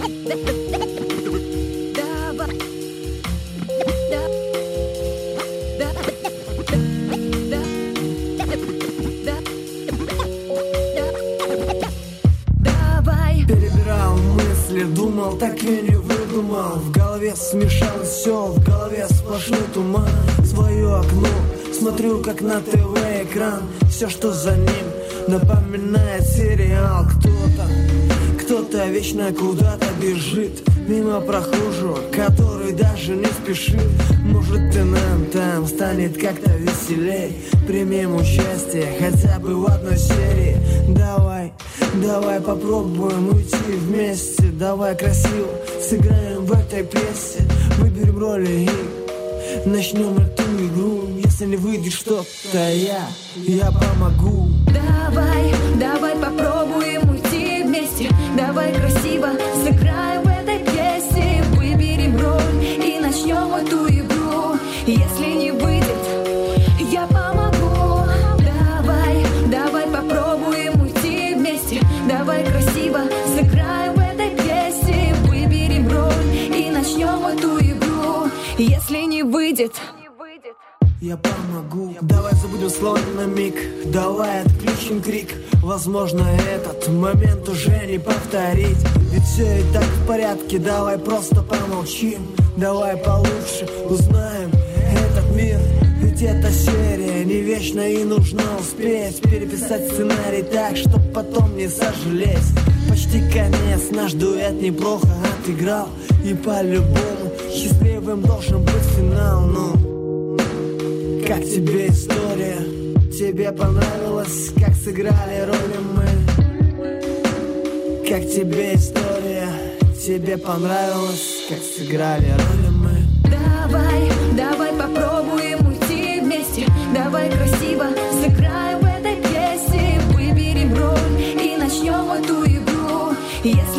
Думал, так и не выдумал. В голове смешалось все, в голове сплошной туман. Свое окно, смотрю как на ТВ экран. Все, что за ним, напоминает сериал. Кто-то вечно куда-то бежит мимо прохожего, который даже не спешит. Может и нам там станет как-то веселей. Примем участие хотя бы в одной серии. Давай попробуем уйти вместе. Давай красиво сыграем в этой пьесе. Выберем роли и начнем эту игру. Если не выйдет что-то, я помогу. Давай попробуем уйти вместе. Давай красиво сыграем в этой пьесе. Выберем роль и начнем эту игру. Если не выйдет, я помогу. Давай попробуем уйти вместе. Давай красиво сыграем в этой пьесе. Выберем роль и начнем эту игру. Если не выйдет, я помогу. Давай забудем слово на миг. Давай отключим крик. Возможно, этот момент уже не повторить. Ведь все и так в порядке. Давай просто помолчим. Давай получше узнаем этот мир. Ведь эта серия не вечна и нужно успеть переписать сценарий так, чтоб потом не сожалеть. Почти конец, наш дуэт неплохо отыграл. И по-любому счастливым должен быть финал. Ну, как тебе история? Тебе понравилось, как сыграли роли мы? Как тебе история? Тебе понравилось, как сыграли роли мы? Давай попробуем уйти вместе. Давай красиво сыграем в этой пьесе. Выберем роль и начнем эту игру. Если